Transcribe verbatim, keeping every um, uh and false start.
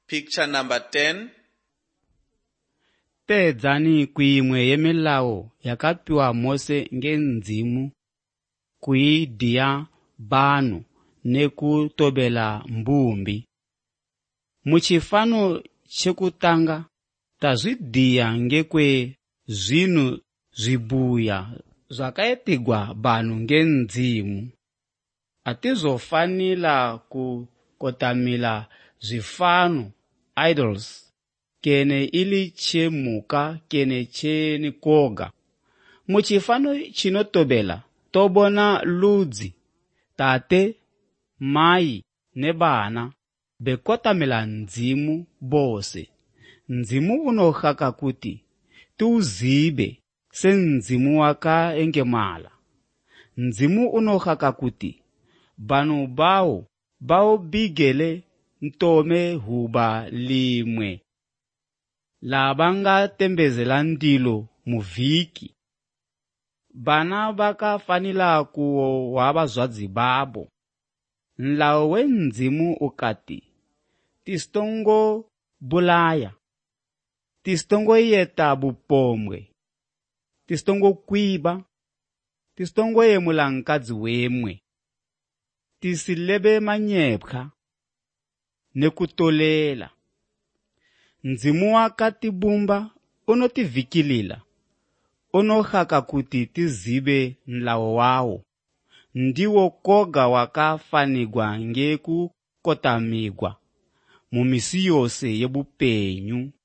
Picture number ten. Tedzani kuimwe yemilawo yakapiwa Mose ngenzimu kuidia banu nekutobela mbumbi. Muchifano chekutanga tazvidiya ngekwe zvinu zvibuya zvakaitigwa banu ngenzimu. Atizofanila kukotamila zvifano idols kene ili chemuka kene cheni koga. Muchifano chinotobela tobona ludzi, tate, mai nebana bekotamila nzimu bose. Nzimu unohaka kuti tuzibe se nzimu waka engemala. Nzimu unohaka kuti banu bao bao bigele ntome huba limwe labanga tembezela ndilo muviki. Bana baka fanila kuwo wabazwadzi babo. Nlawo wenzimu ukati tistongo bulaya, tistongo yeta bupomwe, tistongo kwiba, tistongo yemula nkadzi wemwe, tisilebe manyepka nekutolela. Nzimu wakati bumba unotivikilila, unohaka kuti tizibe nlawo wawo. Ndiwo koga wakafanigwa ngeku kotamigwa mumisi yose yebupenyu.